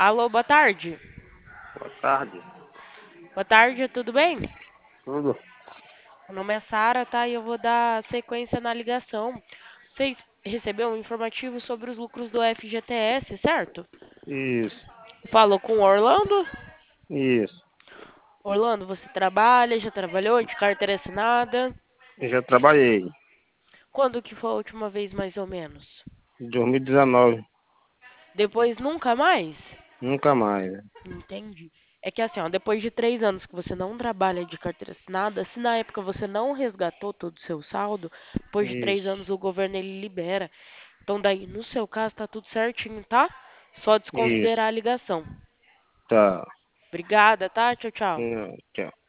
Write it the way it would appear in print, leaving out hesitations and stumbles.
Alô, boa tarde. Boa tarde. Boa tarde, tudo bem? Tudo? Meu nome é Sara, tá? E eu vou dar sequência na ligação. Vocês recebeu um informativo sobre os lucros do FGTS, certo? Isso, Falou com o Orlando. isso. Orlando, você trabalha, já trabalhou de carteira assinada? Eu já trabalhei. Quando que foi a última vez, mais ou menos? Em 2019, Depois nunca mais? nunca mais. Entendi. É que assim, ó, depois de 3 anos que você não trabalha de carteira assinada, se na época você não resgatou todo o seu saldo, depois de três Isso, anos o governo ele libera. Então daí, no seu caso, tá tudo certinho, tá? Só isso. desconsiderar a ligação. Tá. Obrigada, tá? Tchau, tchau. Tchau.